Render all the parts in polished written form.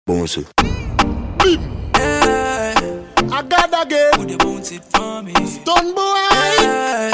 Bounce it. Yeah. I got again. Would you bounce it for me? Stone boy. Yeah.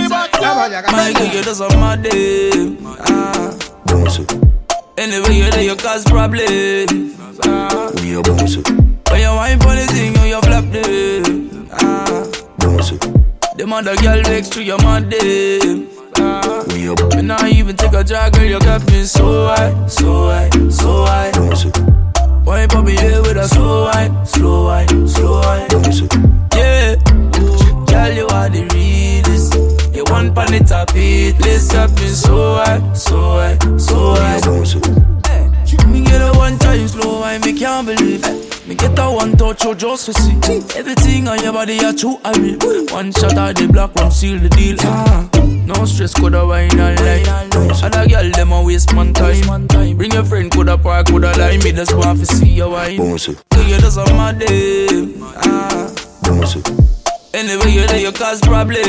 My girl, you just on my day. Bounce it. Anyway, you there, you cause problem. We are bounce it. When you wine for the thing, you flap them. Bounce it. Them other girl next to your man them. We are Me not even take a drag, girl, you got me so high, so high, so high. bounce it. Wine for me here with a slow wine, slow wine, slow wine. Bounce it. Yeah, girl, you are the realest. You want pan it up, it. Let's got me so high, so high, so We high. are bounce it. Me get a one time slow wine, me can't believe it. Me get a one touch, you just to see. Everything on your body, you true, I mean. One shot of the black one, seal the deal. No stress, coulda wine all night. Other girl, them a waste man time. Bring your friend, coulda park, coulda line. Me just want to see your wine. Bounce it. You just on my day. Bounce it. Anyway, you there, you cause problem.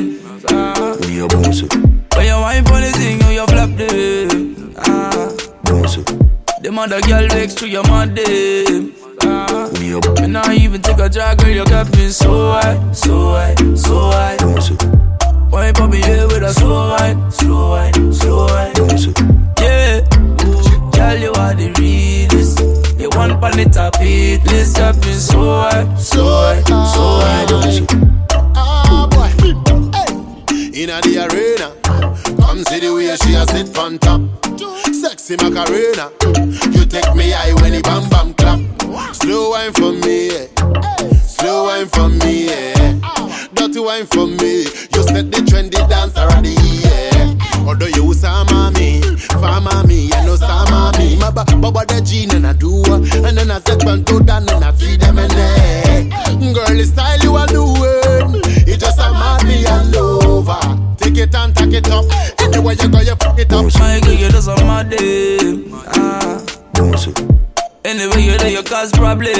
We are bounce it. When you wine for the thing, you flap them. Bounce it. Them other girl next to your man them. We are Me not even take a drag, girl, you got me so high, so high, so high. bounce it. Wine for me here with a slow wine, slow wine, slow wine. Bounce it. Yeah, girl, you are the realest. You want pan it up, it. Let's got me so high, so high, so high. Bounce it. Ah boy. Hey. Inna the arena. Come see the way she a sit on top. Sexy Macarena. You take me high when the bam bam clap. Slow wine for me, yeah. Slow wine for me, yeah. Dirty wine for me. You set the trendy dance already, yeah. Although you sama me, fama me, you know sama me. My baba the gene and I do, and then I set one to down and I feed them and girl, the style you are doing, it just a mad me all over. Take it and take it up. Anywhere you go, you fuck it up. My girl, you just on my day. Bounce it. Anyway, you there, you cause problem.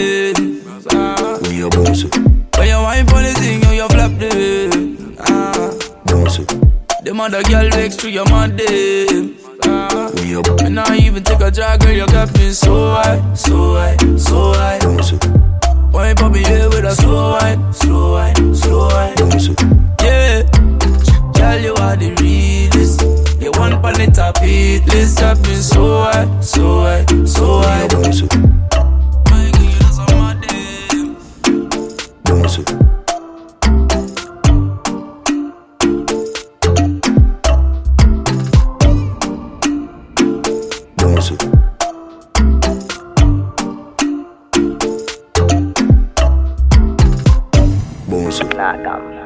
We are bounce it. When you wine for the thing, you flap them. Bounce it. Them other girl next to your man them. We are Me not even take a drag, girl, you got me so high, so high, so high. bounce it. Wine for me here with a slow wine, slow wine, slow wine. Bounce it. Yeah, girl, you are the realest. You want pan it up, it. Let's got me so high, so high, so We high. are bounce it. My girl, you just on my day. Bounce it. Bounce it. Bounce it. Knock 'em.